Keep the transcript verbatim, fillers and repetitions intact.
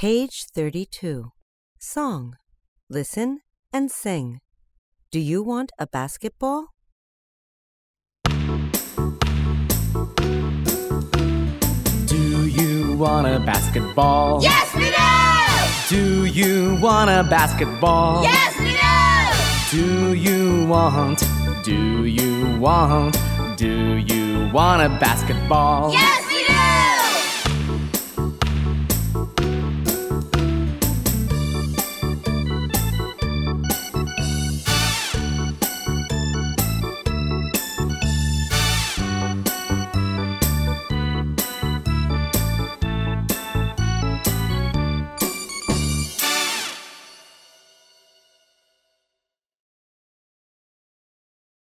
Page thirty-two. Song. Listen and sing. Do you want a basketball? Do you want a basketball? Yes, we do! Do you want a basketball? Yes, we do! Do you want, do you want, do you want a basketball? Yes,